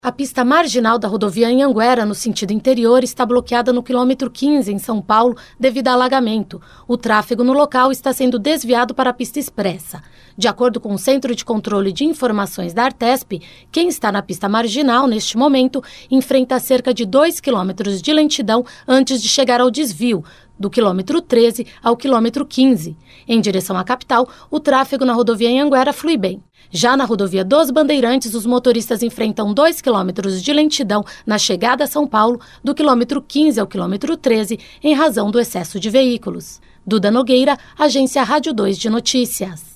A pista marginal da rodovia Anhanguera, no sentido interior, está bloqueada no quilômetro 15, em São Paulo, devido a alagamento. O tráfego no local está sendo desviado para a pista expressa. De acordo com o Centro de Controle de Informações da Artesp, quem está na pista marginal, neste momento, enfrenta cerca de 2 quilômetros de lentidão antes de chegar ao desvio, do quilômetro 13 ao quilômetro 15. Em direção à capital, o tráfego na rodovia Anhanguera flui bem. Já na rodovia dos Bandeirantes, os motoristas enfrentam 2 quilômetros de lentidão na chegada a São Paulo, do quilômetro 15 ao quilômetro 13, em razão do excesso de veículos. Duda Nogueira, Agência Rádio 2 de Notícias.